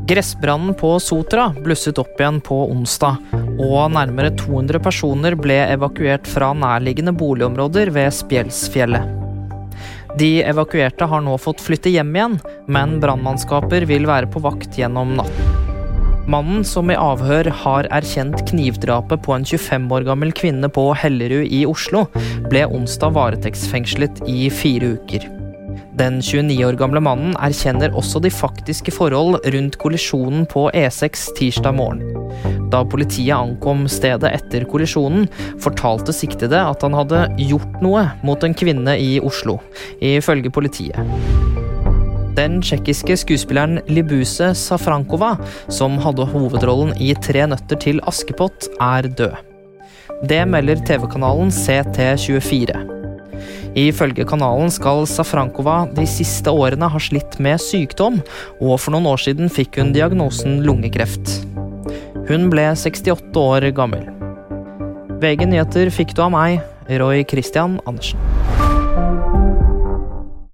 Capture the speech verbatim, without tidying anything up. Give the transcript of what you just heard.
Gressbrannen på Sotra blusset opp igjen på onsdag, og nærmere to hundre personer ble evakuert fra nærliggende boligområder ved Spjelsfjellet. De evakuerte har nå fått flytte hjem igjen, men brannmannskaper vil være på vakt gjennom natten. Mannen som i avhør har erkjent knivdrapet på en tjuefem år gammel kvinne på Hellerud i Oslo, ble onsdag varetektsfengslet i fire uker. Den tjueni år gamle mannen erkjenner også de faktiske forhold rundt kollisjonen på E seks tirsdag morgen. Da politiet ankom stedet etter kollisjonen, fortalte siktede at han hadde gjort noe mot en kvinne i Oslo, ifølge politiet. Den tsjekkiske skuespilleren Libuse Safrankova, som hadde hovedrollen i Tre nøtter til Askepott, er død. Det melder T V-kanalen C T tjuefire. Ifølge kanalen skal Safrankova de siste årene ha slitt med sykdom, og for noen år siden fikk hun diagnosen lungekreft. Hun ble sekstiåtte år gammel. V G Nyheter fikk du av meg, Roy Christian Andersen.